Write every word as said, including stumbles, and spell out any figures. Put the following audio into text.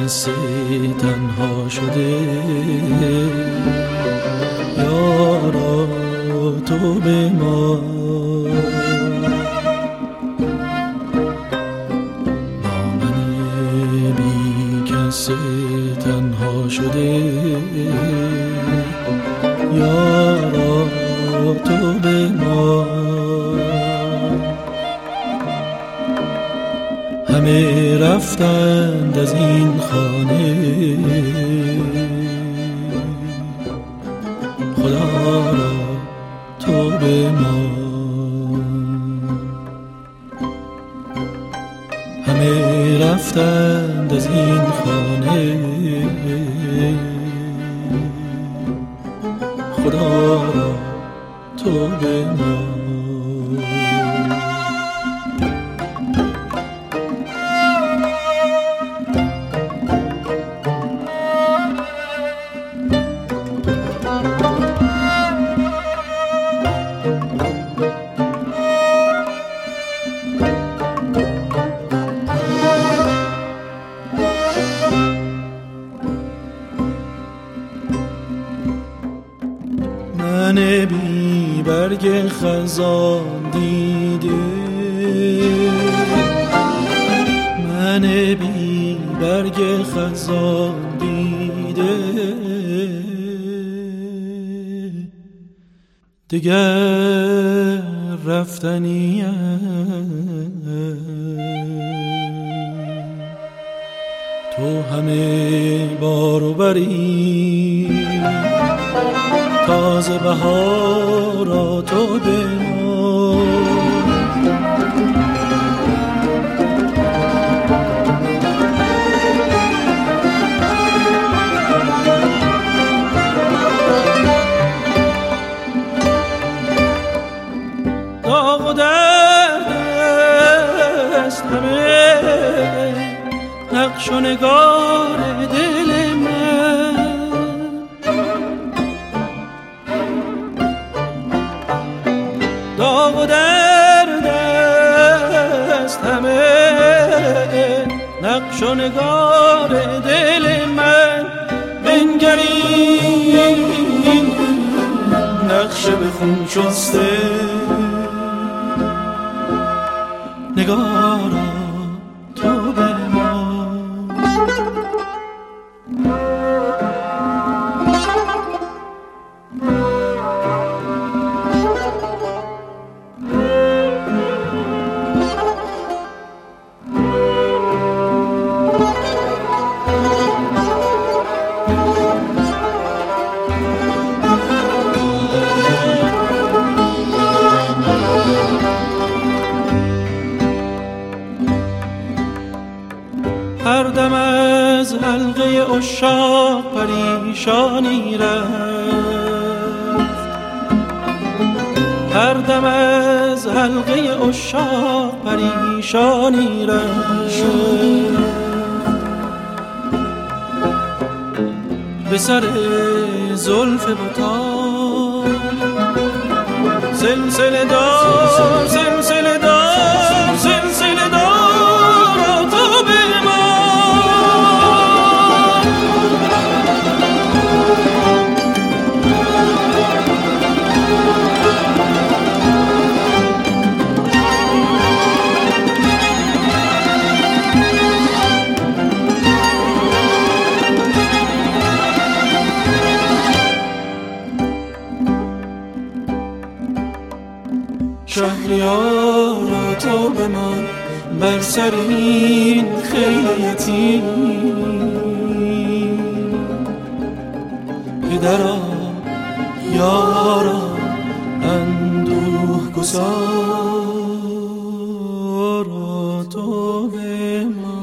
کسی تنها شده یارا تو به ما با من بی کسی تنها شده یارا تو به ما همه رفتند از این خانه خدا را تو به ما همه رفتند از این خانه خدا را تو به ما من بی برگ خزان دیده من بی برگ خزان دیده دیگر رفتنی تو همه بارو بری تازه بهارا تو به ما داغ و درد است همه نقش و نگار دل من داغ و درد است همه نقش و نگار دل من بنگری نقش به خون شسته نگارا تو به ما هر دم از حلقه عشاق پریشانی رفت هر دم از حلقه عشاق پریشانی رفت به سر زلف بتان سلسله دار سلسله دار سلسله دار تو به ما شهریارا تو به من بر سر این خیلیتی پدرا یارا اندوه گسارا تو به من